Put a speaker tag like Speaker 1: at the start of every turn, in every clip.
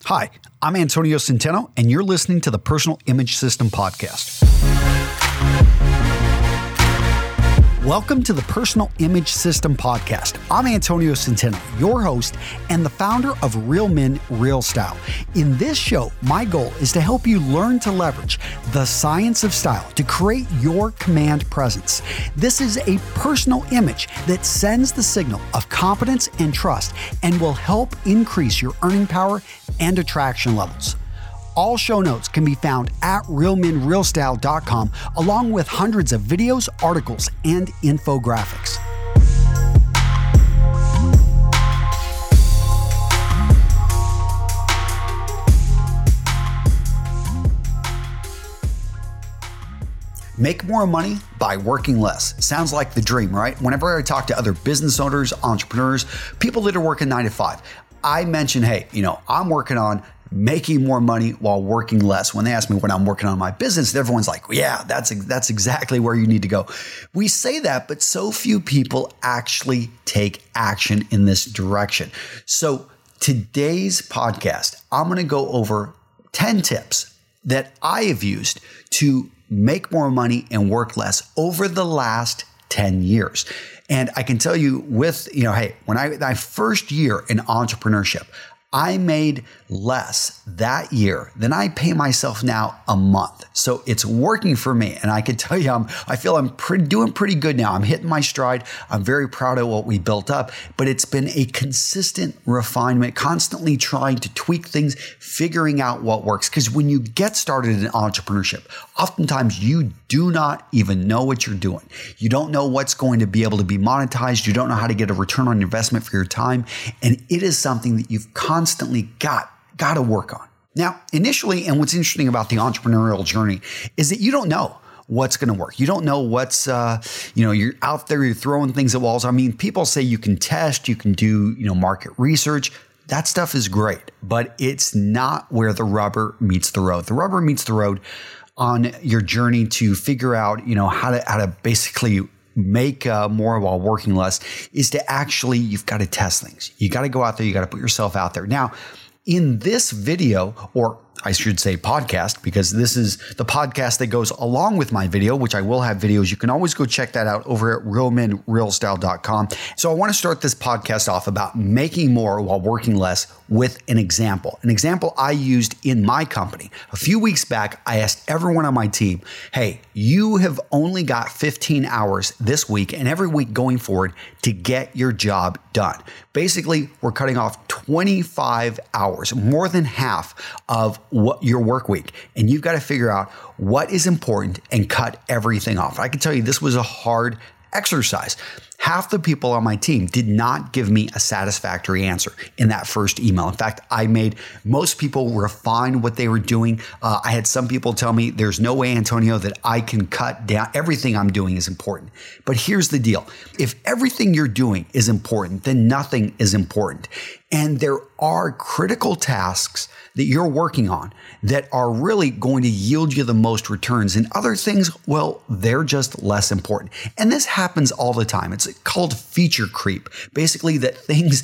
Speaker 1: Hi, I'm Antonio Centeno, and you're listening to the Personal Image System Podcast. Welcome to the Personal Image System Podcast. I'm Antonio Centeno, your host and the founder of Real Men, Real Style. In this show, my goal is to help you learn to leverage the science of style to create your command presence. This is a personal image that sends the signal of confidence and trust and will help increase your earning power and attraction levels. All show notes can be found at realmenrealstyle.com, along with hundreds of videos, articles, and infographics. Make more money by working less. Sounds like the dream, right? Whenever I talk to other business owners, entrepreneurs, people that are working 9 to 5, I mention, hey, I'm working on making more money while working less. When they ask me when I'm working on my business, everyone's like, yeah, that's exactly where you need to go. We say that, but so few people actually take action in this direction. So today's podcast, I'm going to go over 10 tips that I have used to make more money and work less over the last 10 years. And I can tell you when my first year in entrepreneurship, I made less that year than I pay myself now a month. So it's working for me. And I can tell you, I feel I'm doing pretty good now. I'm hitting my stride. I'm very proud of what we built up, but it's been a consistent refinement, constantly trying to tweak things, figuring out what works. Because when you get started in entrepreneurship, oftentimes you do not even know what you're doing. You don't know what's going to be able to be monetized. You don't know how to get a return on investment for your time. And it is something that you've constantly got to work on. Now, initially, and what's interesting about the entrepreneurial journey is that you don't know what's going to work. You don't know what's, you're out there, you're throwing things at walls. I mean, people say you can test, you can do, market research. That stuff is great, but it's not where the rubber meets the road. The rubber meets the road on your journey to figure out, how to basically make more while working less is to actually, you've got to test things. You got to go out there. You got to put yourself out there. Now, in this video, or I should say podcast, because this is the podcast that goes along with my video, which I will have videos. You can always go check that out over at realmenrealstyle.com. So I want to start this podcast off about making more while working less with an example. An example I used in my company. A few weeks back, I asked everyone on my team, hey, you have only got 15 hours this week and every week going forward to get your job done. Basically, we're cutting off 25 hours, more than half of what your work week. And you've got to figure out what is important and cut everything off. I can tell you this was a hard exercise. Half the people on my team did not give me a satisfactory answer in that first email. In fact, I made most people refine what they were doing. I had some people tell me there's no way, Antonio, that I can cut down. Everything I'm doing is important. But here's the deal. If everything you're doing is important, then nothing is important. And there are critical tasks that you're working on that are really going to yield you the most returns. And other things, well, they're just less important. And this happens all the time. It's called feature creep. Basically, that things,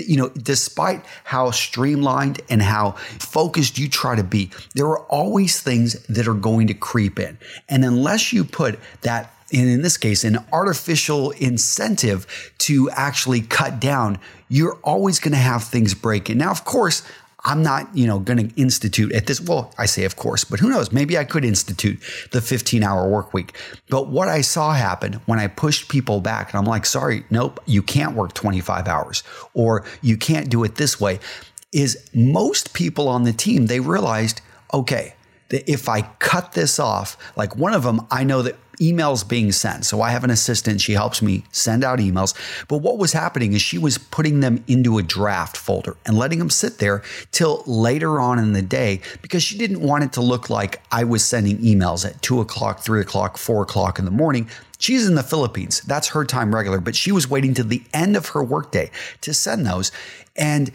Speaker 1: despite how streamlined and how focused you try to be, there are always things that are going to creep in. And unless you put that, and in this case, an artificial incentive to actually cut down, you're always going to have things break in. Now, of course, I'm not, going to institute at this. Well, I say, of course, but who knows? Maybe I could institute the 15-hour work week. But what I saw happen when I pushed people back, and I'm like, sorry, nope, you can't work 25 hours or you can't do it this way, is most people on the team, they realized, okay, that if I cut this off, like one of them, I know that emails being sent. So I have an assistant. She helps me send out emails. But what was happening is she was putting them into a draft folder and letting them sit there till later on in the day because she didn't want it to look like I was sending emails at 2 o'clock, 3 o'clock, 4 o'clock in the morning. She's in the Philippines. That's her time regular, but she was waiting to the end of her workday to send those. And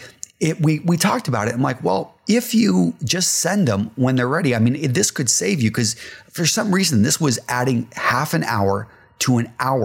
Speaker 1: we talked about it. I'm like, well, if you just send them when they're ready, I mean, this could save you because for some reason, this was adding half an hour to an hour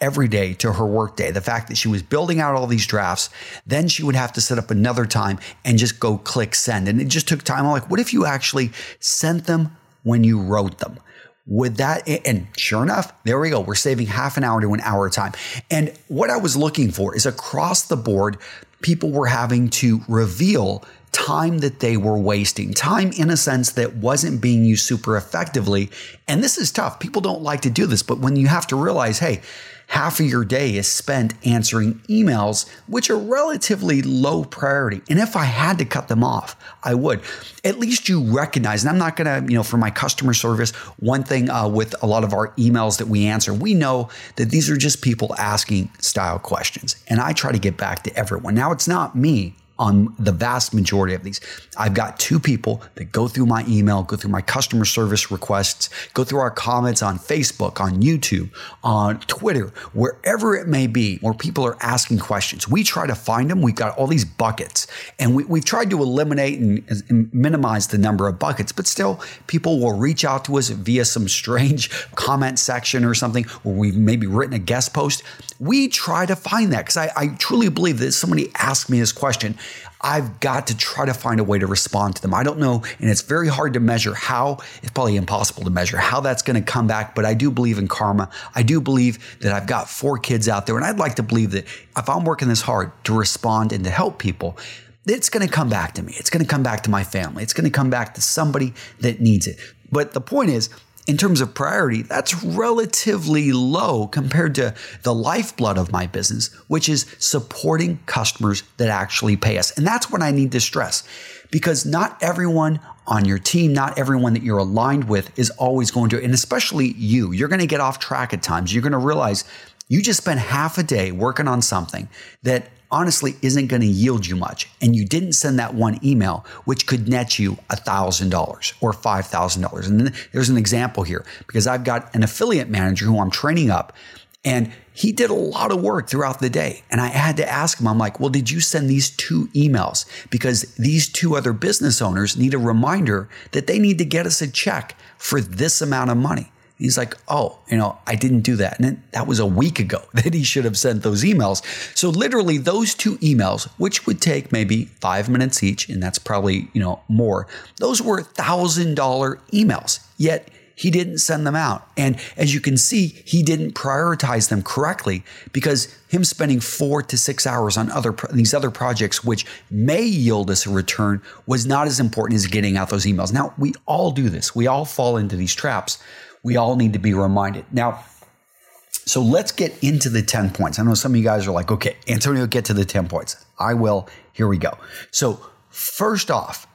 Speaker 1: every day to her workday. The fact that she was building out all these drafts, then she would have to set up another time and just go click send. And it just took time. I'm like, what if you actually sent them when you wrote them? Would that, and sure enough, there we go. We're saving half an hour to an hour of time. And what I was looking for is across the board, people were having to reveal time that they were wasting, time in a sense that wasn't being used super effectively. And this is tough. People don't like to do this, but when you have to realize, hey, half of your day is spent answering emails, which are relatively low priority. And if I had to cut them off, I would. At least you recognize, and I'm not going to, for my customer service, one thing with a lot of our emails that we answer, we know that these are just people asking style questions. And I try to get back to everyone. Now, it's not me on the vast majority of these. I've got 2 people that go through my email, go through my customer service requests, go through our comments on Facebook, on YouTube, on Twitter, wherever it may be, where people are asking questions. We try to find them. We've got all these buckets, and we've tried to eliminate and minimize the number of buckets, but still people will reach out to us via some strange comment section or something where we've maybe written a guest post. We try to find that because I truly believe that if somebody asked me this question, I've got to try to find a way to respond to them. I don't know, and it's very hard to measure how, it's probably impossible to measure how that's going to come back, but I do believe in karma. I do believe that I've got 4 kids out there, and I'd like to believe that if I'm working this hard to respond and to help people, it's going to come back to me. It's going to come back to my family. It's going to come back to somebody that needs it. But the point is, in terms of priority, that's relatively low compared to the lifeblood of my business, which is supporting customers that actually pay us. And that's what I need to stress, because not everyone on your team, not everyone that you're aligned with is always going to, and especially you're going to get off track at times. You're going to realize you just spent half a day working on something that honestly isn't going to yield you much. And you didn't send that one email, which could net you $1,000 or $5,000. And then there's an example here, because I've got an affiliate manager who I'm training up, and he did a lot of work throughout the day. And I had to ask him, I'm like, well, did you send these 2 emails? Because these 2 other business owners need a reminder that they need to get us a check for this amount of money. He's like, oh, I didn't do that. And that was a week ago that he should have sent those emails. So literally those 2 emails, which would take maybe 5 minutes each, and that's probably, more, those were $1,000 emails, yet he didn't send them out. And as you can see, he didn't prioritize them correctly, because him spending 4 to 6 hours on these other projects, which may yield us a return, was not as important as getting out those emails. Now, we all do this. We all fall into these traps. We all need to be reminded. Now, so let's get into the 10 points. I know some of you guys are like, okay, Antonio, get to the 10 points. I will. Here we go. So first off,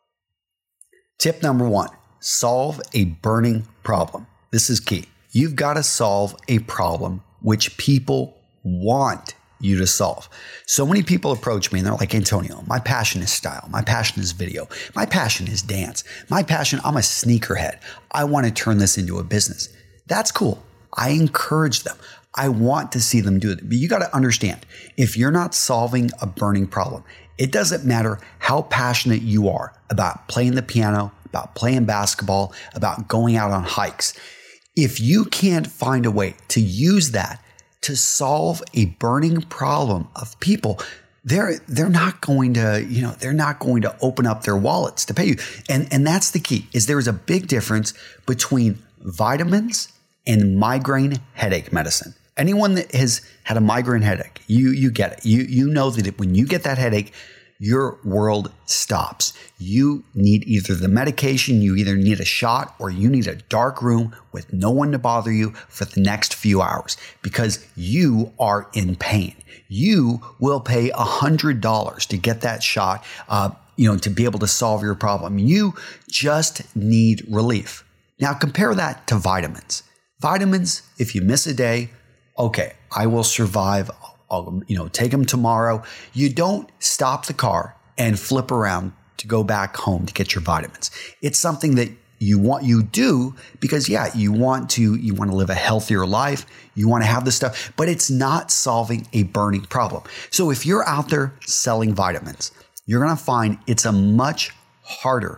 Speaker 1: tip number 1, solve a burning problem. This is key. You've got to solve a problem which people want you to solve. So many people approach me and they're like, Antonio, my passion is style. My passion is video. My passion is dance. My passion, I'm a sneakerhead. I want to turn this into a business. That's cool. I encourage them. I want to see them do it. But you got to understand, if you're not solving a burning problem, it doesn't matter how passionate you are about playing the piano, about playing basketball, about going out on hikes. If you can't find a way to use that to solve a burning problem of people, they're not going to, they're not going to open up their wallets to pay you. And that's the key, is there is a big difference between vitamins and migraine headache medicine. Anyone that has had a migraine headache, you get it. You know that when you get that headache, your world stops. You need either the medication, you either need a shot, or you need a dark room with no one to bother you for the next few hours, because you are in pain. You will pay $100 to get that shot, to be able to solve your problem. You just need relief. Now compare that to vitamins. Vitamins, if you miss a day, okay, I will survive. I'll, take them tomorrow. You don't stop the car and flip around to go back home to get your vitamins. It's something that you do because, you want to live a healthier life. You want to have this stuff, but it's not solving a burning problem. So if you're out there selling vitamins, you're going to find it's a much harder,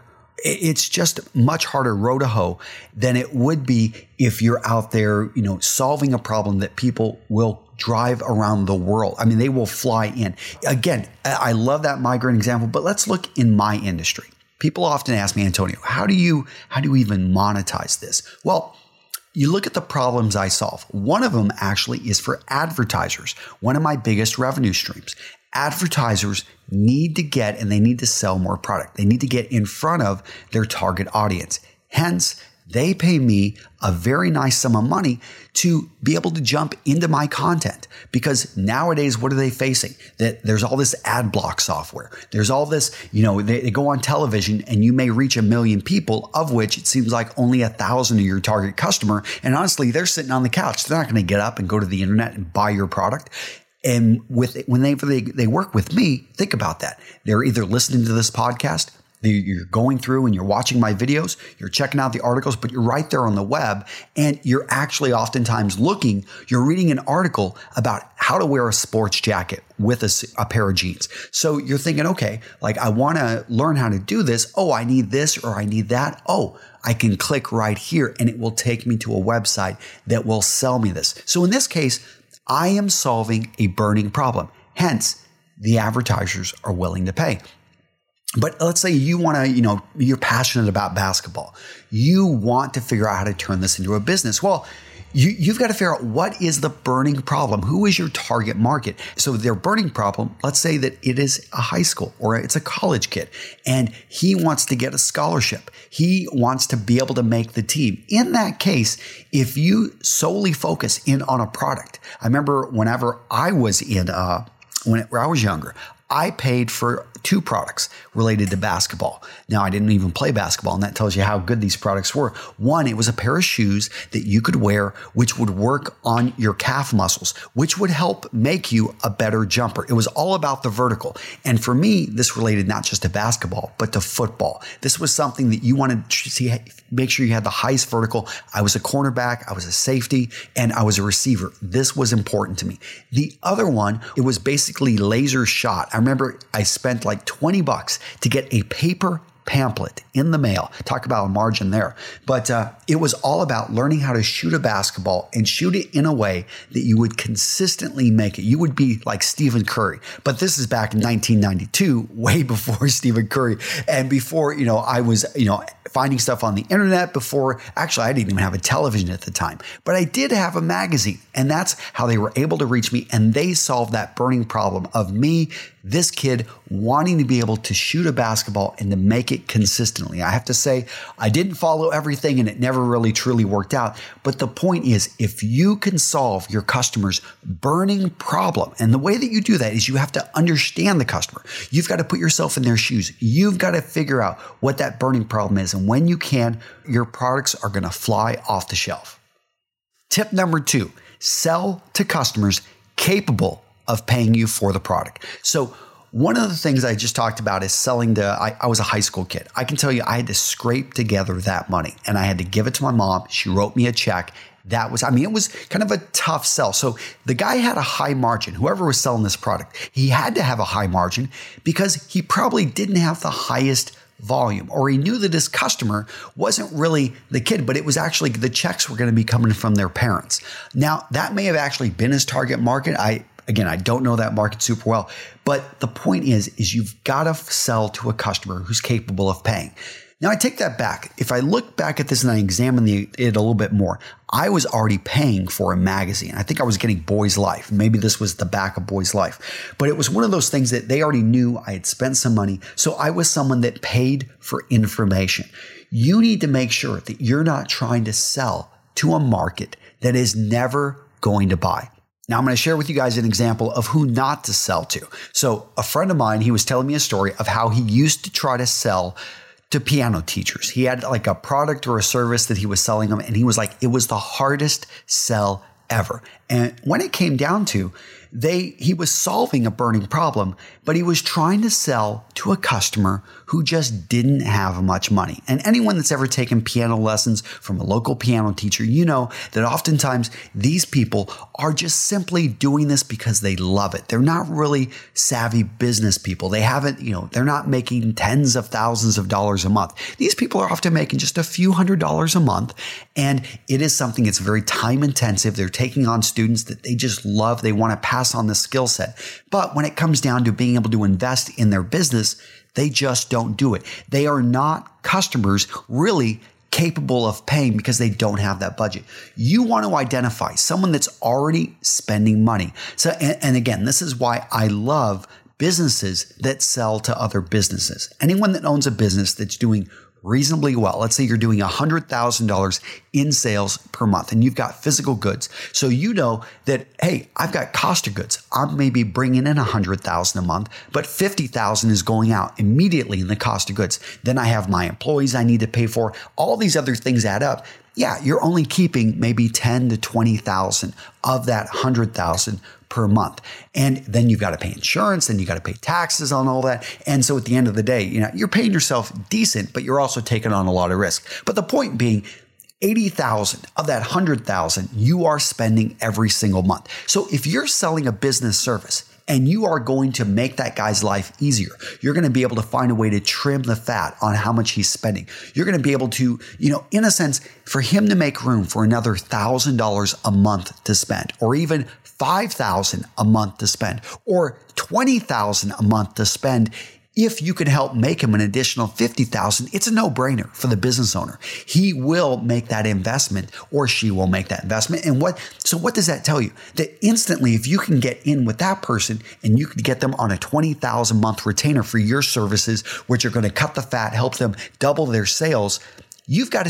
Speaker 1: It's just much harder row to hoe than it would be if you're out there, solving a problem that people will drive around the world. I mean, they will fly in. Again, I love that migrant example, but let's look in my industry. People often ask me, Antonio, how do you even monetize this? Well, you look at the problems I solve. One of them actually is for advertisers, one of my biggest revenue streams. Advertisers need to get and they need to sell more product. They need to get in front of their target audience. Hence, they pay me a very nice sum of money to be able to jump into my content, because nowadays, what are they facing? That there's all this ad block software. There's all this, they go on television and you may reach 1 million people, of which it seems like only 1,000 are your target customer. And honestly, they're sitting on the couch. They're not going to get up and go to the internet and buy your product. And whenever they work with me, think about that. They're either listening to this podcast, you're going through and you're watching my videos, you're checking out the articles, but you're right there on the web, and you're actually oftentimes you're reading an article about how to wear a sports jacket with a pair of jeans. So you're thinking, okay, like I want to learn how to do this. Oh, I need this or I need that. Oh, I can click right here and it will take me to a website that will sell me this. So in this case, I am solving a burning problem. Hence, the advertisers are willing to pay. But let's say you want to, you're passionate about basketball. You want to figure out how to turn this into a business. Well, you've got to figure out what is the burning problem. Who is your target market? So their burning problem, let's say that it is a high school or it's a college kid, and he wants to get a scholarship. He wants to be able to make the team. In that case, if you solely focus in on a product, I remember whenever I was when I was younger, I paid for 2 products related to basketball. Now, I didn't even play basketball, and that tells you how good these products were. One, it was a pair of shoes that you could wear, which would work on your calf muscles, which would help make you a better jumper. It was all about the vertical. And for me, this related not just to basketball, but to football. This was something that you wanted to make sure you had the highest vertical. I was a cornerback, I was a safety, and I was a receiver. This was important to me. The other one, it was basically laser shot. I remember I spent like $20 to get a paper pamphlet in the mail. Talk about a margin there. But it was all about learning how to shoot a basketball and shoot it in a way that you would consistently make it. You would be like Stephen Curry. But this is back in 1992, way before Stephen Curry. And before, I was, finding stuff on the internet before. Actually, I didn't even have a television at the time. But I did have a magazine. And that's how they were able to reach me. And they solved that burning problem of me, this kid, wanting to be able to shoot a basketball and to make it consistently. I have to say, I didn't follow everything and it never really truly worked out. But the point is, if you can solve your customer's burning problem, and the way that you do that is you have to understand the customer. You've got to put yourself in their shoes. You've got to figure out what that burning problem is. And when you can, your products are going to fly off the shelf. Tip number 2, sell to customers capable of paying you for the product. So one of the things I just talked about is selling I was a high school kid. I can tell you I had to scrape together that money and I had to give it to my mom. She wrote me a check. It was kind of a tough sell. So the guy had a high margin. Whoever was selling this product, he had to have a high margin because he probably didn't have the highest volume, or he knew that his customer wasn't really the kid, but it was actually the checks were going to be coming from their parents. Now, that may have actually been his target market. I don't know that market super well, but the point is you've got to sell to a customer who's capable of paying. Now, I take that back. If I look back at this and I examine it a little bit more, I was already paying for a magazine. I think I was getting Boys Life. Maybe this was the back of Boys Life. But it was one of those things that they already knew I had spent some money. So I was someone that paid for information. You need to make sure that you're not trying to sell to a market that is never going to buy. Now, I'm going to share with you guys an example of who not to sell to. So a friend of mine, he was telling me a story of how he used to try to sell to piano teachers. He had like a product or a service that he was selling them. And he was like, it was the hardest sell ever. And when it came down to, He was solving a burning problem, but he was trying to sell to a customer who just didn't have much money. And anyone that's ever taken piano lessons from a local piano teacher, you know that oftentimes these people are just simply doing this because they love it. They're not really savvy business people. They haven't, they're not making tens of thousands of dollars a month. These people are often making just a few $100s a month. And it is something that's very time intensive. They're taking on students that they just love. They want to pass on the skill set. But when it comes down to being able to invest in their business, they just don't do it. They are not customers really capable of paying because they don't have that budget. You want to identify someone that's already spending money. So, and again, this is why I love businesses that sell to other businesses. Anyone that owns a business that's doing reasonably well. Let's say you're doing $100,000 in sales per month and you've got physical goods. So you know that, hey, I've got cost of goods. I'm maybe bringing in $100,000 a month, but $50,000 is going out immediately in the cost of goods. Then I have my employees I need to pay for. All these other things add up. Yeah, you're only keeping maybe $10,000 to $20,000 of that $100,000 per month. And then you've got to pay insurance, and you got to pay taxes on all that. And so at the end of the day, you're paying yourself decent, but you're also taking on a lot of risk. But the point being, 80,000 of that 100,000 you are spending every single month. So if you're selling a business service and you are going to make that guy's life easier, you're going to be able to find a way to trim the fat on how much he's spending. You're going to be able to, in a sense, for him to make room for another $1,000 a month to spend, or even $5,000 a month to spend, or $20,000 a month to spend. If you can help make him an additional $50,000, it's a no-brainer for the business owner. He will make that investment, or she will make that investment. And what does that tell you? That instantly, if you can get in with that person and you can get them on a $20,000 a month retainer for your services, which are going to cut the fat, help them double their sales, you've got a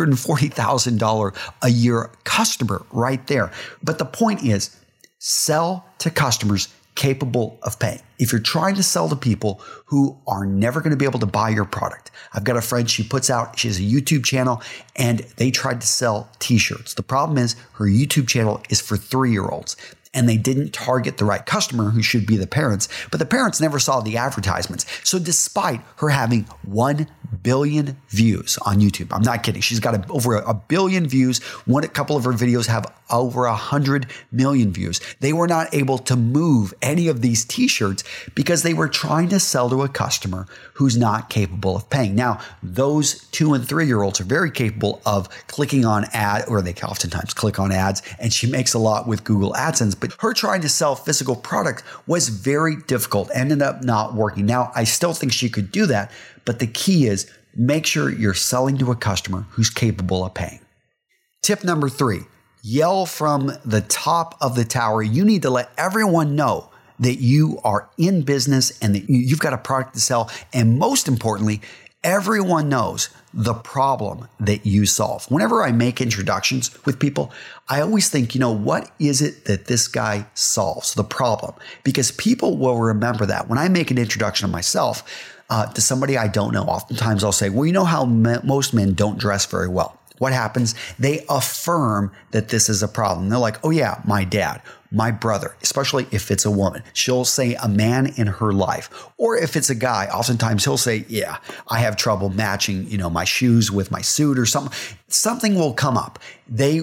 Speaker 1: $240,000 a year customer right there. But the point is, sell to customers capable of paying. If you're trying to sell to people who are never going to be able to buy your product. I've got a friend, she has a YouTube channel, and they tried to sell t-shirts. The problem is her YouTube channel is for 3-year-olds. And they didn't target the right customer, who should be the parents, but the parents never saw the advertisements. So despite her having 1 billion views on YouTube, I'm not kidding, she's got over a billion views. A couple of her videos have over 100 million views. They were not able to move any of these t-shirts because they were trying to sell to a customer who's not capable of paying. Now, those 2 and 3-year-olds are very capable of clicking on or they oftentimes click on ads, and she makes a lot with Google AdSense. But her trying to sell physical product was very difficult, ended up not working. Now, I still think she could do that, but the key is make sure you're selling to a customer who's capable of paying. Tip number 3, yell from the top of the tower. You need to let everyone know that you are in business and that you've got a product to sell. And most importantly, everyone knows the problem that you solve. Whenever I make introductions with people, I always think, what is it that this guy solves, the problem? Because people will remember that. When I make an introduction of myself to somebody I don't know, oftentimes I'll say, well, you know how most men don't dress very well. What happens? They affirm that this is a problem. They're like, oh yeah, my dad, my brother, especially if it's a woman, she'll say a man in her life. Or if it's a guy, oftentimes he'll say, yeah, I have trouble matching, my shoes with my suit or something. Something will come up. They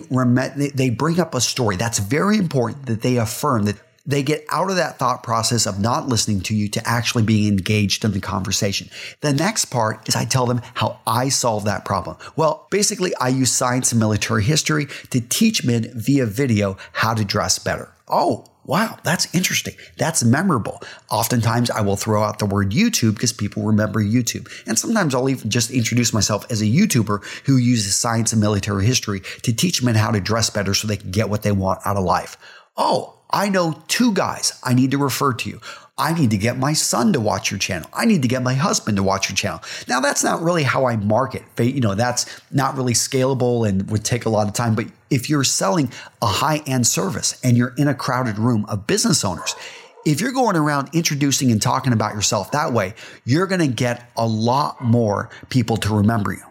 Speaker 1: bring up a story. That's very important that they affirm that they get out of that thought process of not listening to you to actually being engaged in the conversation. The next part is I tell them how I solve that problem. Well, basically, I use science and military history to teach men via video how to dress better. Oh, wow, that's interesting. That's memorable. Oftentimes, I will throw out the word YouTube because people remember YouTube. And sometimes I'll even just introduce myself as a YouTuber who uses science and military history to teach men how to dress better so they can get what they want out of life. Oh, I know 2 guys I need to refer to you. I need to get my son to watch your channel. I need to get my husband to watch your channel. Now, that's not really how I market. That's not really scalable and would take a lot of time. But if you're selling a high-end service and you're in a crowded room of business owners, if you're going around introducing and talking about yourself that way, you're going to get a lot more people to remember you.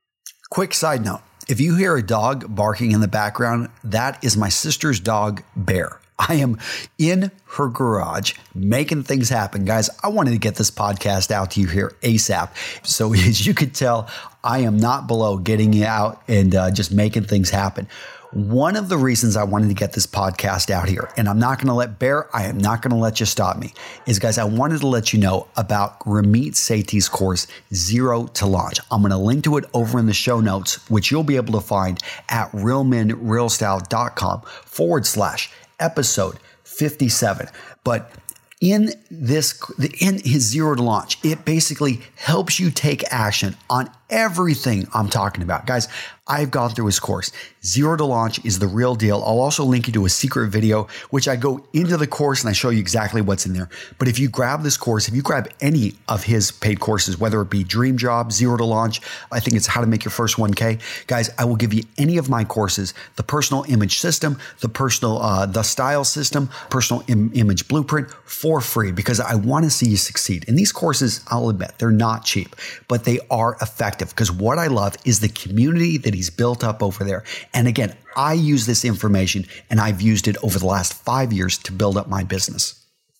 Speaker 1: Quick side note. If you hear a dog barking in the background, that is my sister's dog, Bear. I am in her garage making things happen. Guys, I wanted to get this podcast out to you here ASAP. So as you could tell, I am not below getting you out and just making things happen. One of the reasons I wanted to get this podcast out here, and I'm not going to let Bear, I am not going to let you stop me, is guys, I wanted to let you know about Ramit Sethi's course, Zero to Launch. I'm going to link to it over in the show notes, which you'll be able to find at realmenrealstyle.com/episode 57. But in his Zero to Launch, it basically helps you take action on everything I'm talking about. Guys, I've gone through his course. Zero to Launch is the real deal. I'll also link you to a secret video, which I go into the course and I show you exactly what's in there. But if you grab this course, if you grab any of his paid courses, whether it be Dream Job, Zero to Launch, I think it's How to Make Your First 1K. Guys, I will give you any of my courses, the personal image system, the style system, personal image blueprint for free, because I want to see you succeed. And these courses, I'll admit, they're not cheap, but they are effective, because what I love is the community that he's built up over there. And again, I use this information and I've used it over the last 5 years to build up my business.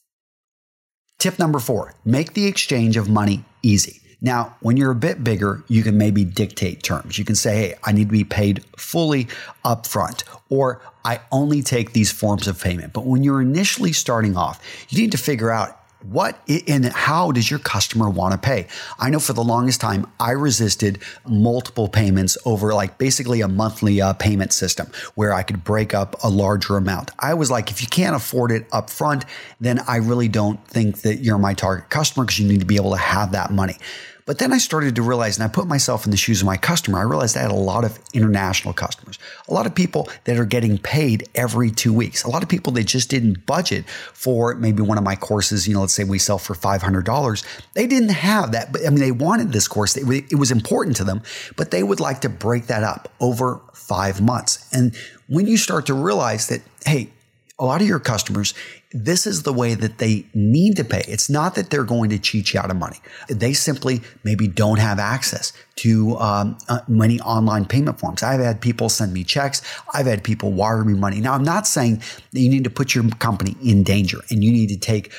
Speaker 1: Tip number 4, make the exchange of money easy. Now, when you're a bit bigger, you can maybe dictate terms. You can say, hey, I need to be paid fully upfront, or I only take these forms of payment. But when you're initially starting off, you need to figure out what and how does your customer want to pay? I know for the longest time, I resisted multiple payments over like basically a monthly payment system where I could break up a larger amount. I was like, if you can't afford it up front, then I really don't think that you're my target customer, because you need to be able to have that money. But then I started to realize, and I put myself in the shoes of my customer, I realized I had a lot of international customers, a lot of people that are getting paid every 2 weeks, a lot of people that just didn't budget for maybe one of my courses. Let's say we sell for $500. They didn't have that. But I mean, they wanted this course. It was important to them, but they would like to break that up over 5 months. And when you start to realize that, hey, a lot of your customers, this is the way that they need to pay. It's not that they're going to cheat you out of money. They simply maybe don't have access to many online payment forms. I've had people send me checks. I've had people wire me money. Now, I'm not saying that you need to put your company in danger and you need to take,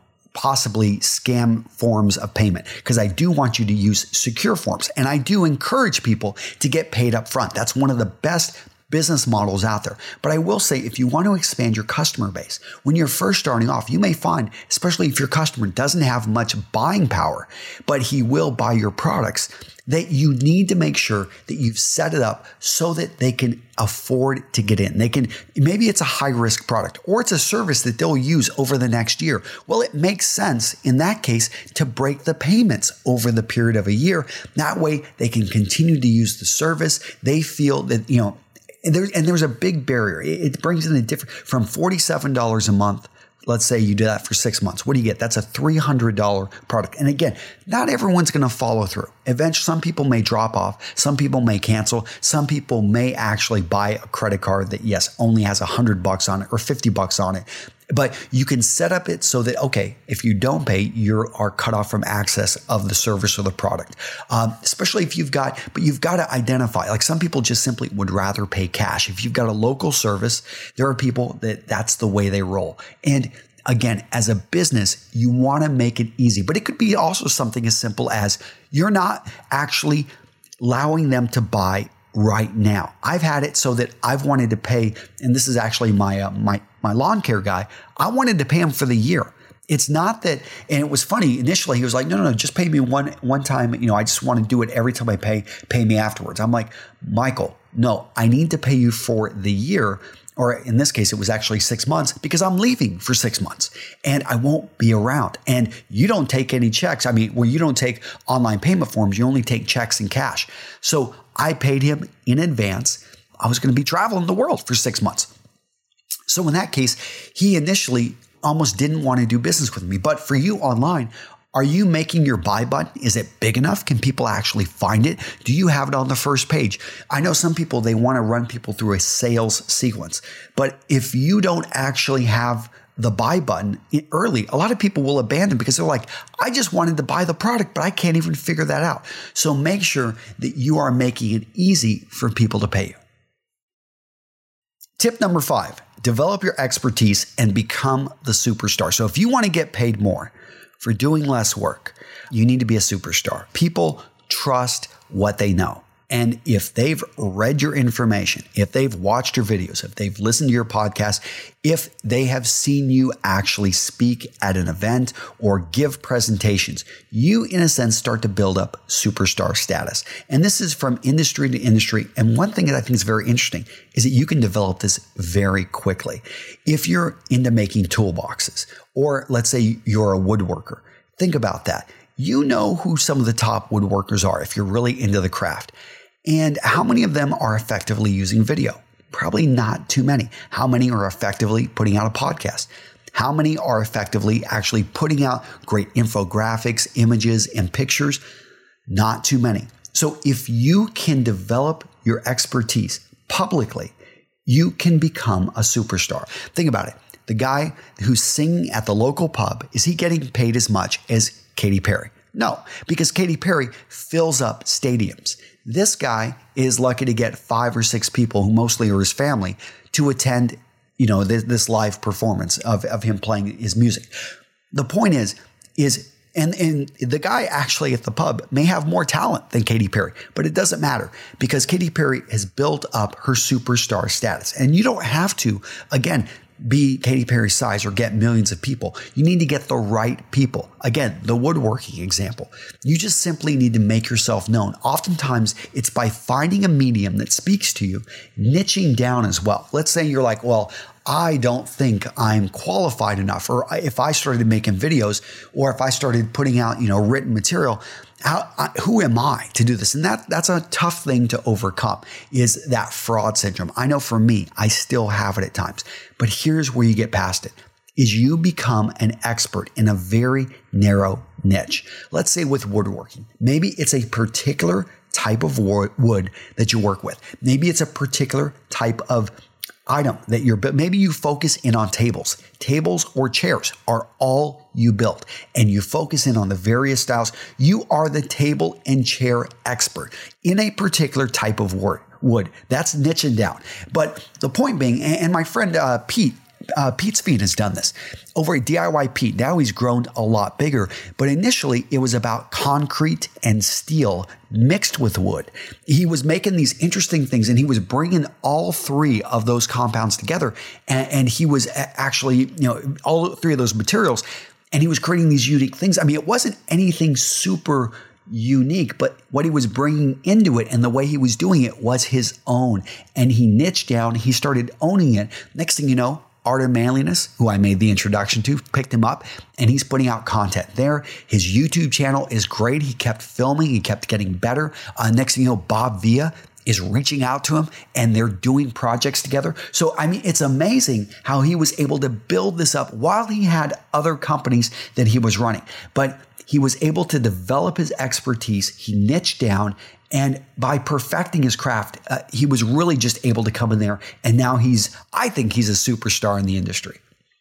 Speaker 1: possibly scam forms of payment, because I do want you to use secure forms. And I do encourage people to get paid up front. That's one of the best business models out there. But I will say, if you want to expand your customer base, when you're first starting off, you may find, especially if your customer doesn't have much buying power, but he will buy your products, that you need to make sure that you've set it up so that they can afford to get in. Maybe it's a high risk product, or it's a service that they'll use over the next year. Well, it makes sense in that case to break the payments over the period of a year. That way they can continue to use the service. They feel that, and there's a big barrier. It brings in from $47 a month. Let's say you do that for 6 months. What do you get? That's a $300 product. And again, not everyone's going to follow through. Eventually, some people may drop off. Some people may cancel. Some people may actually buy a credit card that, yes, only has $100 on it or $50 on it. But you can set up it so that, okay, if you don't pay, you are cut off from access of the service or the product. Especially if you've got to identify, like some people just simply would rather pay cash. If you've got a local service, there are people that's the way they roll. And again, as a business, you want to make it easy, but it could be also something as simple as you're not actually allowing them to buy right now. I've had it so that I've wanted to pay, and this is actually my lawn care guy. I wanted to pay him for the year. It's not that, and it was funny. Initially, he was like, no, just pay me one time. I just want to do it every time I pay me afterwards. I'm like, Michael, no, I need to pay you for the year. Or in this case, it was actually 6 months, because I'm leaving for 6 months and I won't be around. And you don't take any checks. You don't take online payment forms. You only take checks and cash. So I paid him in advance. I was going to be traveling the world for 6 months. So in that case, he initially almost didn't want to do business with me. But for you online, are you making your buy button? Is it big enough? Can people actually find it? Do you have it on the first page? I know some people, they want to run people through a sales sequence. But if you don't actually have the buy button early, a lot of people will abandon because they're like, I just wanted to buy the product, but I can't even figure that out. So make sure that you are making it easy for people to pay you. Tip number 5, develop your expertise and become the superstar. So if you want to get paid more for doing less work, you need to be a superstar. People trust what they know. And if they've read your information, if they've watched your videos, if they've listened to your podcast, if they have seen you actually speak at an event or give presentations, you, in a sense, start to build up superstar status. And this is from industry to industry. And one thing that I think is very interesting is that you can develop this very quickly. If you're into making toolboxes, or let's say you're a woodworker, think about that. You know who some of the top woodworkers are if you're really into the craft. And how many of them are effectively using video? Probably not too many. How many are effectively putting out a podcast? How many are effectively actually putting out great infographics, images, and pictures? Not too many. So if you can develop your expertise publicly, you can become a superstar. Think about it. The guy who's singing at the local pub, is he getting paid as much as Katy Perry? No, because Katy Perry fills up stadiums. This guy is lucky to get 5 or 6 people, who mostly are his family, to attend, this live performance of him playing his music. The point is and the guy actually at the pub may have more talent than Katy Perry, but it doesn't matter because Katy Perry has built up her superstar status. And you don't have to, again, be Katy Perry's size or get millions of people. You need to get the right people. Again, the woodworking example. You just simply need to make yourself known. Oftentimes, it's by finding a medium that speaks to you, niching down as well. Let's say you're like, well, I don't think I'm qualified enough. Or if I started making videos, or if I started putting out, written material, who am I to do this? And that's a tough thing to overcome, is that fraud syndrome. I know for me, I still have it at times. But here's where you get past it, is you become an expert in a very narrow niche. Let's say with woodworking. Maybe it's a particular type of wood that you work with. Maybe it's a particular type of item that maybe you focus in on tables. Tables or chairs are all you build, and you focus in on the various styles. You are the table and chair expert in a particular type of wood. That's niching down. But the point being, and my friend Pete's Feed has done this over at DIY Pete. Now he's grown a lot bigger, but initially it was about concrete and steel mixed with wood. He was making these interesting things, and he was bringing all 3 of those compounds together, and he was actually, all 3 of those materials, and he was creating these unique things. I mean, it wasn't anything super unique, but what he was bringing into it and the way he was doing it was his own, and he niched down. He started owning it. Next thing you know, Art of Manliness, who I made the introduction to, picked him up, and he's putting out content there. His YouTube channel is great. He kept filming. He kept getting better. Next thing you know, Bob Villa is reaching out to him, and they're doing projects together. So, I mean, it's amazing how he was able to build this up while he had other companies that he was running. But he was able to develop his expertise. He niched down, and by perfecting his craft, he was really just able to come in there. And now I think he's a superstar in the industry.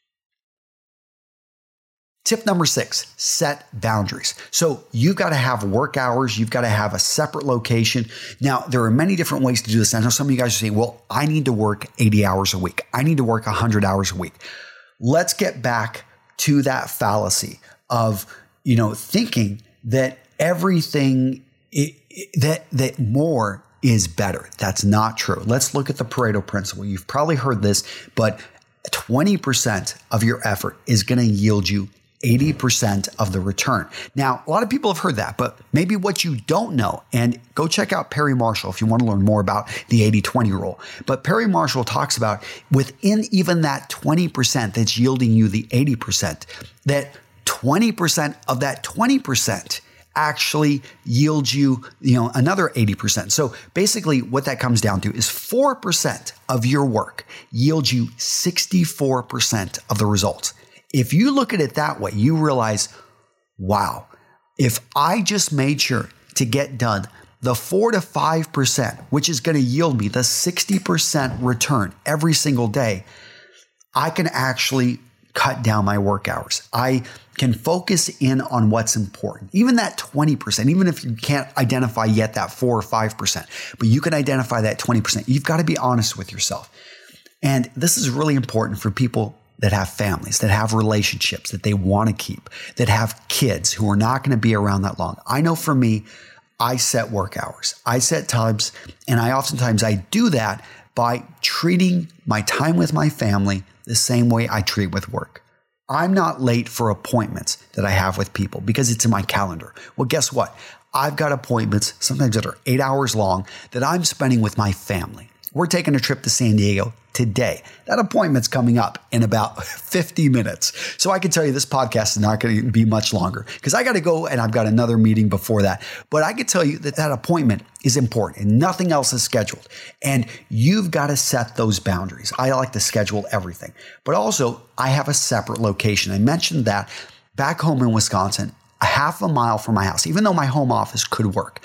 Speaker 1: Tip number 6, set boundaries. So you've got to have work hours. You've got to have a separate location. Now, there are many different ways to do this. I know some of you guys are saying, well, I need to work 80 hours a week. I need to work 100 hours a week. Let's get back to that fallacy of, thinking that everything that more is better. That's not true. Let's look at the Pareto principle. You've probably heard this, but 20% of your effort is going to yield you 80% of the return. Now, a lot of people have heard that, but maybe what you don't know, and go check out Perry Marshall if you want to learn more about the 80-20 rule. But Perry Marshall talks about within even that 20% that's yielding you the 80%, that 20% of that 20% actually yields you, another 80%. So basically what that comes down to is 4% of your work yields you 64% of the results. If you look at it that way, you realize, wow, if I just made sure to get done the 4 to 5%, which is going to yield me the 60% return every single day, I can actually cut down my work hours. I can focus in on what's important. Even that 20%, even if you can't identify yet that 4 or 5%, but you can identify that 20%. You've got to be honest with yourself. And this is really important for people that have families, that have relationships that they want to keep, that have kids who are not going to be around that long. I know for me, I set work hours, I set times, and oftentimes I do that by treating my time with my family the same way I treat with work. I'm not late for appointments that I have with people because it's in my calendar. Well, guess what? I've got appointments, sometimes that are 8 hours long, that I'm spending with my family. We're taking a trip to San Diego today. That appointment's coming up in about 50 minutes. So I can tell you this podcast is not going to be much longer because I got to go and I've got another meeting before that. But I can tell you that appointment is important and nothing else is scheduled. And you've got to set those boundaries. I like to schedule everything. But also, I have a separate location. I mentioned that back home in Wisconsin, a half a mile from my house, even though my home office could work,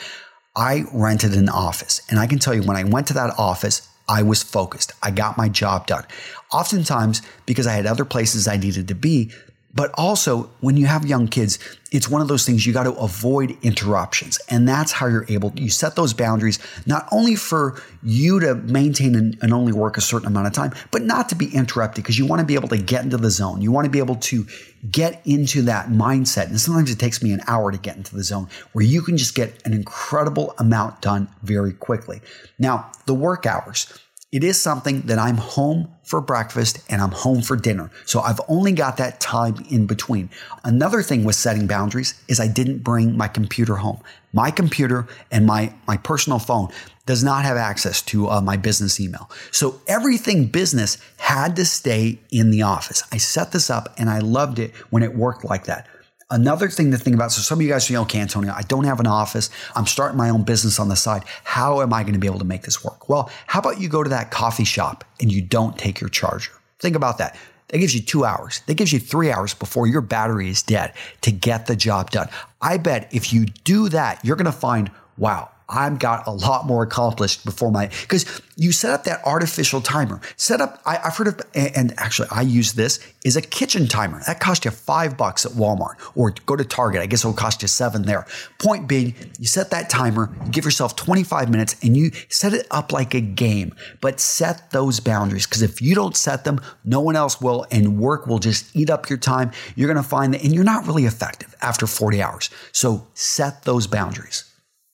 Speaker 1: I rented an office. And I can tell you, when I went to that office, I was focused. I got my job done. Oftentimes, because I had other places I needed to be, but also when you have young kids, it's one of those things you got to avoid interruptions. And that's how you set those boundaries, not only for you to maintain and only work a certain amount of time, but not to be interrupted because you want to be able to get into the zone. You want to be able to get into that mindset. And sometimes it takes me an hour to get into the zone where you can just get an incredible amount done very quickly. Now, the work hours. It is something that I'm home for breakfast and I'm home for dinner. So I've only got that time in between. Another thing with setting boundaries is I didn't bring my computer home. My computer and my personal phone does not have access to my business email. So everything business had to stay in the office. I set this up and I loved it when it worked like that. Another thing to think about, so some of you guys say, okay, Antonio, I don't have an office. I'm starting my own business on the side. How am I going to be able to make this work? Well, how about you go to that coffee shop and you don't take your charger? Think about that. That gives you 2 hours. That gives you 3 hours before your battery is dead to get the job done. I bet if you do that, you're going to find, wow, I've got a lot more accomplished because you set up that artificial timer. I've heard of, and actually I use this, is a kitchen timer. That costs you $5 at Walmart, or go to Target. I guess it'll cost you $7 there. Point being, you set that timer, you give yourself 25 minutes and you set it up like a game, but set those boundaries because if you don't set them, no one else will, and work will just eat up your time. You're going to find that, and you're not really effective after 40 hours. So set those boundaries.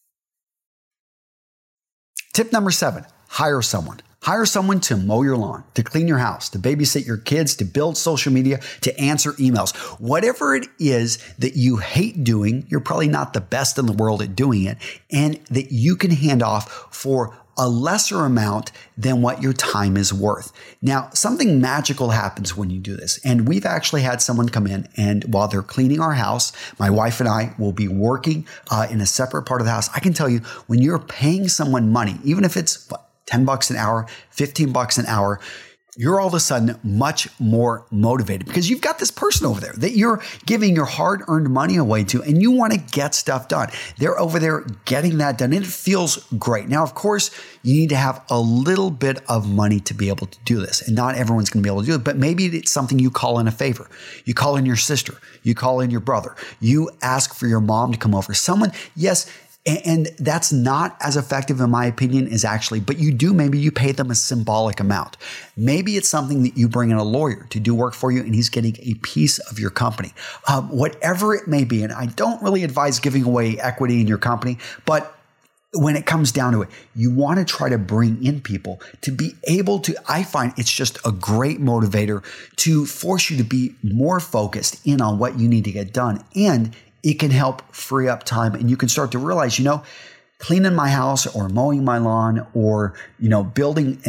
Speaker 1: Tip number 7, hire someone. Hire someone to mow your lawn, to clean your house, to babysit your kids, to build social media, to answer emails. Whatever it is that you hate doing, you're probably not the best in the world at doing it, and that you can hand off for a lesser amount than what your time is worth. Now, something magical happens when you do this. And we've actually had someone come in, and while they're cleaning our house, my wife and I will be working in a separate part of the house. I can tell you, when you're paying someone money, even if it's $10 an hour, $15 an hour, you're all of a sudden much more motivated because you've got this person over there that you're giving your hard-earned money away to, and you want to get stuff done. They're over there getting that done, and it feels great. Now, of course, you need to have a little bit of money to be able to do this, and not everyone's going to be able to do it, but maybe it's something you call in a favor. You call in your sister. You call in your brother. You ask for your mom to come over. Someone, yes, and that's not as effective, in my opinion, but maybe you pay them a symbolic amount. Maybe it's something that you bring in a lawyer to do work for you and he's getting a piece of your company. Whatever it may be, and I don't really advise giving away equity in your company, but when it comes down to it, you want to try to bring in people to be able to, I find it's just a great motivator to force you to be more focused in on what you need to get done, and it can help free up time, and you can start to realize, cleaning my house or mowing my lawn or, building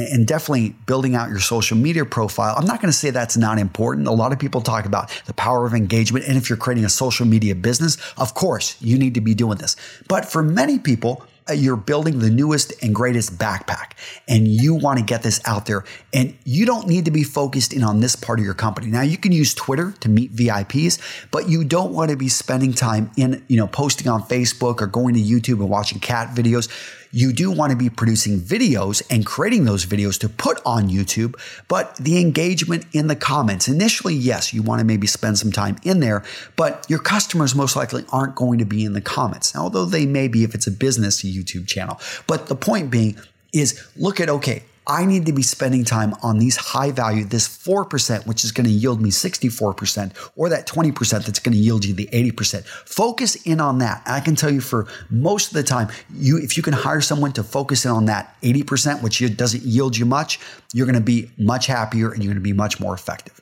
Speaker 1: out your social media profile. I'm not going to say that's not important. A lot of people talk about the power of engagement. And if you're creating a social media business, of course, you need to be doing this. But for many people, you're building the newest and greatest backpack and you want to get this out there, and you don't need to be focused in on this part of your company. Now, you can use Twitter to meet VIPs, but you don't want to be spending time in, posting on Facebook or going to YouTube and watching cat videos. You do want to be producing videos and creating those videos to put on YouTube, but the engagement in the comments, initially, yes, you want to maybe spend some time in there, but your customers most likely aren't going to be in the comments, although they may be if it's a business YouTube channel. But the point being is look at, okay, I need to be spending time on these high value, this 4%, which is going to yield me 64%, or that 20% that's going to yield you the 80%. Focus in on that. And I can tell you for most of the time, if you can hire someone to focus in on that 80%, which doesn't yield you much, you're going to be much happier and you're going to be much more effective.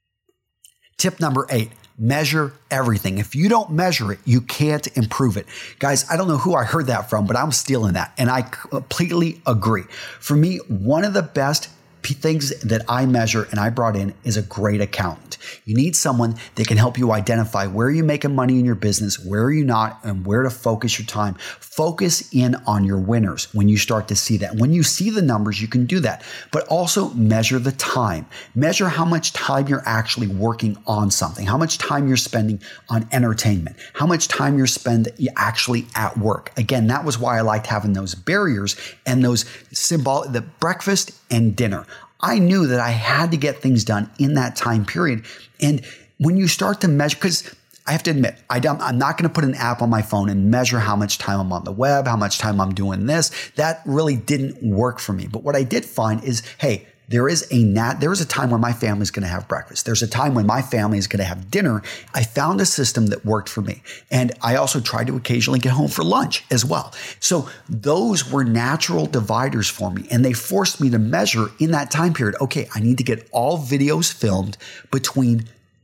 Speaker 1: Tip number 8. Measure everything. If you don't measure it, you can't improve it. Guys, I don't know who I heard that from, but I'm stealing that. And I completely agree. For me, one of the best things that I measure and I brought in is a great accountant. You need someone that can help you identify where you're making money in your business, where are you not, and where to focus your time. Focus in on your winners when you start to see that. When you see the numbers, you can do that. But also measure the time. Measure how much time you're actually working on something, how much time you're spending on entertainment, how much time you're spending actually at work. Again, that was why I liked having those barriers and those the breakfast and dinner. I knew that I had to get things done in that time period. And when you start to measure, because I have to admit, I'm not going to put an app on my phone and measure how much time I'm on the web, how much time I'm doing this. That really didn't work for me. But what I did find is, hey, there is a time when my family's going to have breakfast. There's a time when my family is going to have dinner. I found a system that worked for me. And I also tried to occasionally get home for lunch as well. So those were natural dividers for me. And they forced me to measure in that time period. Okay, I need to get all videos filmed between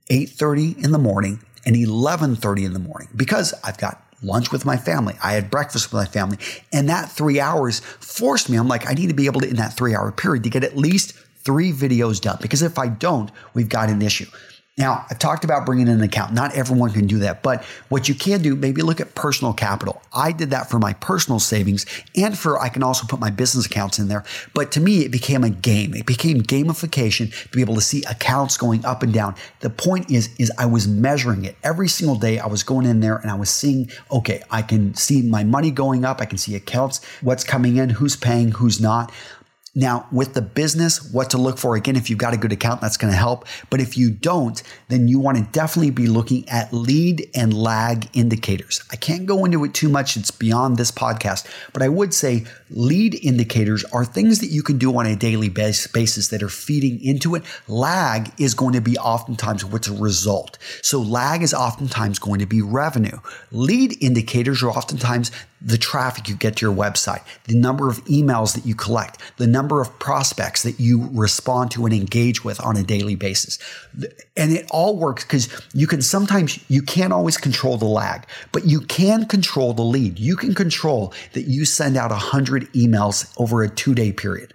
Speaker 1: 8:30 in the morning and 11:30 in the morning because I've got lunch with my family. I had breakfast with my family. And that 3 hours forced me. I'm like, I need to be able to, in that 3 hour period, to get at least 3 videos done. Because if I don't, we've got an issue. Now, I talked about bringing in an account. Not everyone can do that. But what you can do, maybe look at personal capital. I did that for my personal savings and I can also put my business accounts in there. But to me, it became a game. It became gamification to be able to see accounts going up and down. The point is I was measuring it. Every single day I was going in there and I was seeing, okay, I can see my money going up. I can see accounts, what's coming in, who's paying, who's not. Now, with the business, what to look for, again, if you've got a good account, that's going to help. But if you don't, then you want to definitely be looking at lead and lag indicators. I can't go into it too much. It's beyond this podcast. But I would say lead indicators are things that you can do on a daily basis that are feeding into it. Lag is going to be oftentimes what's a result. So lag is oftentimes going to be revenue. Lead indicators are oftentimes the traffic you get to your website, the number of emails that you collect, the number of prospects that you respond to and engage with on a daily basis. And it all works because you can't always control the lag, but you can control the lead. You can control that you send out 100 emails over a 2-day period.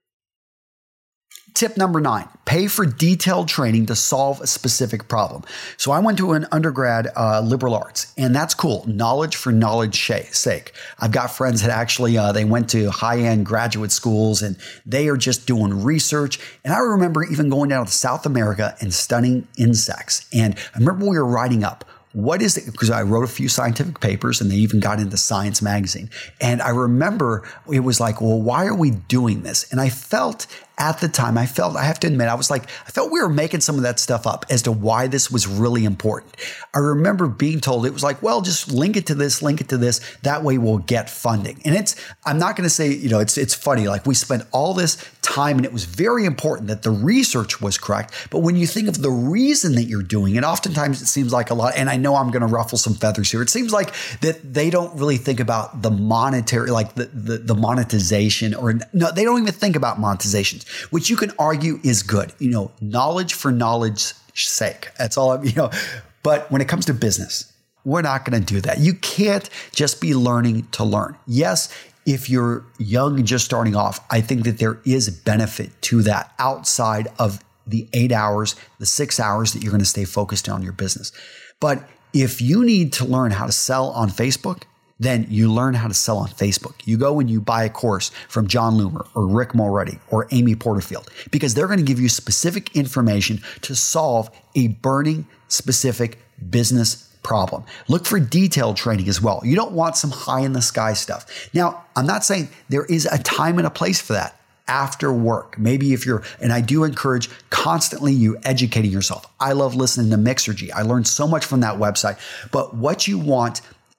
Speaker 1: Tip number 9, pay for detailed training to solve a specific problem. So I went to an undergrad liberal arts, and that's cool. Knowledge for knowledge's sake. I've got friends that actually, they went to high-end graduate schools, and they are just doing research. And I remember even going down to South America and studying insects. And I remember we were writing up, what is it? Because I wrote a few scientific papers and they even got into Science magazine. And I remember it was like, well, why are we doing this? And I felt at the time, I have to admit, I felt we were making some of that stuff up as to why this was really important. I remember being told it was like, well, just link it to this. That way we'll get funding. And I'm not going to say, it's funny. Like we spent all this time and it was very important that the research was correct. But when you think of the reason that you're doing it, oftentimes it seems like a lot, and I know I'm going to ruffle some feathers here. It seems like that they don't really think about the monetary, like the monetization, or no, they don't even think about monetizations, which you can argue is good. Knowledge for knowledge's sake. That's all but when it comes to business, we're not going to do that. You can't just be learning to learn. Yes, if you're young and just starting off, I think that there is benefit to that outside of the 8 hours, the 6 hours that you're going to stay focused on your business. But if you need to learn how to sell on Facebook, then you learn how to sell on Facebook. You go and you buy a course from John Loomer or Rick Mulready or Amy Porterfield, because they're going to give you specific information to solve a burning specific business problem. Look for detailed training as well. You don't want some high in the sky stuff. Now, I'm not saying there is a time and a place for that. After work, maybe and I do encourage constantly you educating yourself. I love listening to Mixergy. I learned so much from that website. But what you want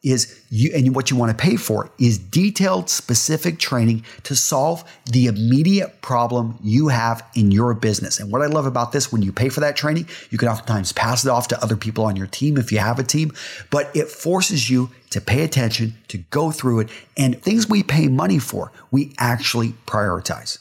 Speaker 1: is and what you want to pay for is detailed, specific training to solve the immediate problem you have in your business. And what I love about this, when you pay for that training, you can oftentimes pass it off to other people on your team if you have a team, but it forces you to pay attention, to go through it, and things we pay money for, we actually prioritize.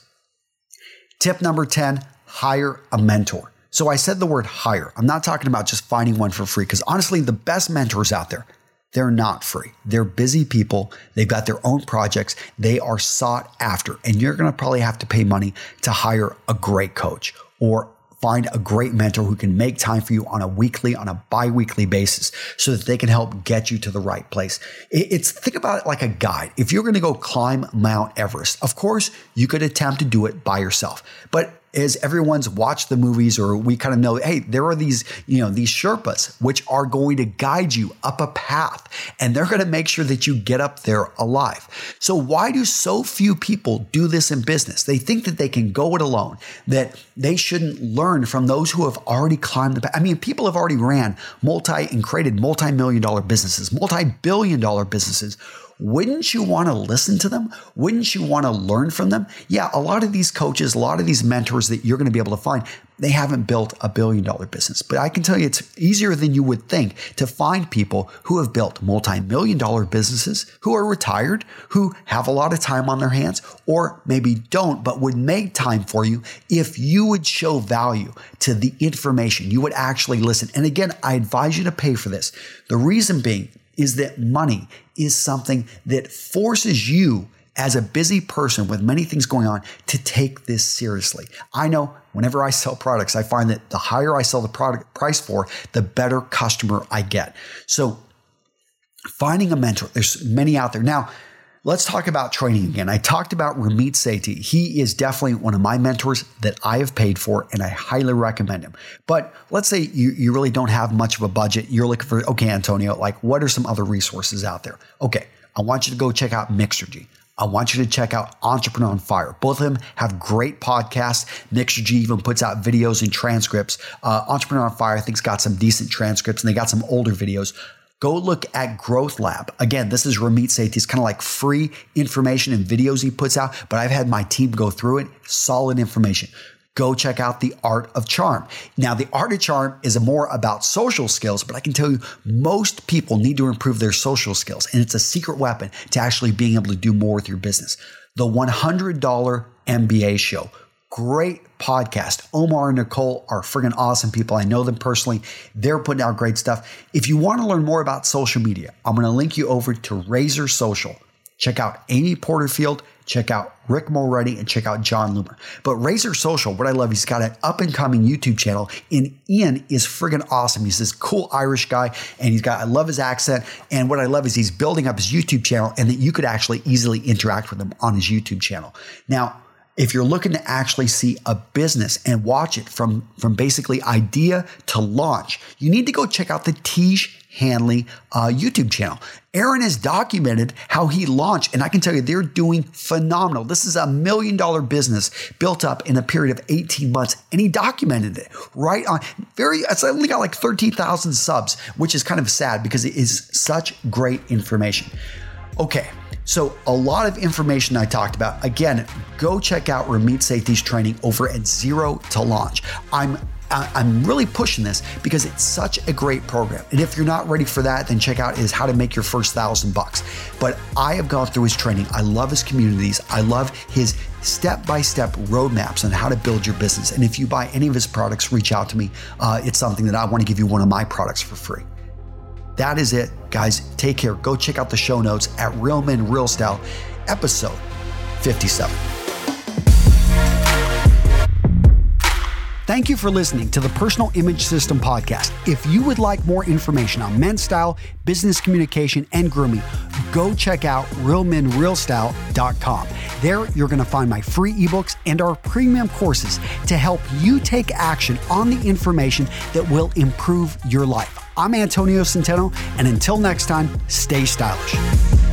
Speaker 1: Tip number 10, hire a mentor. So I said the word hire. I'm not talking about just finding one for free, because honestly, the best mentors out there, they're not free. They're busy people. They've got their own projects. They are sought after. And you're going to probably have to pay money to hire a great coach or find a great mentor who can make time for you on a weekly, on a bi-weekly basis so that they can help get you to the right place. Think about it like a guide. If you're going to go climb Mount Everest, of course, you could attempt to do it by yourself. But as everyone's watched the movies, or we kind of know, hey, there are these Sherpas, which are going to guide you up a path, and they're going to make sure that you get up there alive. So why do so few people do this in business? They think that they can go it alone, that they shouldn't learn from those who have already climbed the path. I mean, people have already ran and created multi-million-dollar businesses, multi-billion-dollar businesses. Wouldn't you want to listen to them? Wouldn't you want to learn from them? Yeah, a lot of these coaches, a lot of these mentors that you're going to be able to find, they haven't built a billion-dollar business. But I can tell you it's easier than you would think to find people who have built multi-million-dollar businesses, who are retired, who have a lot of time on their hands, or maybe don't, but would make time for you if you would show value to the information. You would actually listen. And again, I advise you to pay for this. The reason being is that money is something that forces you as a busy person with many things going on to take this seriously. I know whenever I sell products, I find that the higher I sell the product price for, the better customer I get. So finding a mentor, there's many out there. Now, let's talk about training again. I talked about Ramit Sethi. He is definitely one of my mentors that I have paid for, and I highly recommend him. But let's say you really don't have much of a budget. You're looking for, okay, Antonio, like what are some other resources out there? Okay, I want you to go check out Mixergy. I want you to check out Entrepreneur on Fire. Both of them have great podcasts. Mixergy even puts out videos and transcripts. Entrepreneur on Fire, I think, has got some decent transcripts, and they got some older videos. Go look at Growth Lab. Again, this is Ramit Sethi. It's kind of like free information and videos he puts out, but I've had my team go through it. Solid information. Go check out The Art of Charm. Now, The Art of Charm is more about social skills, but I can tell you most people need to improve their social skills, and it's a secret weapon to actually being able to do more with your business. The $100 MBA Show. Great podcast. Omar and Nicole are friggin' awesome people. I know them personally. They're putting out great stuff. If you want to learn more about social media, I'm going to link you over to Razor Social. Check out Amy Porterfield, check out Rick Mulready, and check out John Loomer. But Razor Social, what I love, he's got an up-and-coming YouTube channel, and Ian is friggin' awesome. He's this cool Irish guy, and I love his accent, and what I love is he's building up his YouTube channel, and that you could actually easily interact with him on his YouTube channel. Now, if you're looking to actually see a business and watch it from basically idea to launch, you need to go check out the Tiege Hanley YouTube channel. Aaron has documented how he launched, and I can tell you they're doing phenomenal. This is $1 million business built up in a period of 18 months, and he documented it right on. It's only got like 13,000 subs, which is kind of sad because it is such great information. Okay. So a lot of information I talked about. Again, go check out Ramit Sethi's training over at Zero to Launch. I'm really pushing this because it's such a great program. And if you're not ready for that, then check out How to Make Your First $1,000. But I have gone through his training. I love his communities. I love his step-by-step roadmaps on how to build your business. And if you buy any of his products, reach out to me. It's something that I want to give you one of my products for free. That is it, guys. Take care. Go check out the show notes at Real Men Real Style, episode 57. Thank you for listening to the Personal Image System podcast. If you would like more information on men's style, business communication, and grooming, go check out realmenrealstyle.com. There, you're going to find my free ebooks and our premium courses to help you take action on the information that will improve your life. I'm Antonio Centeno, and until next time, stay stylish.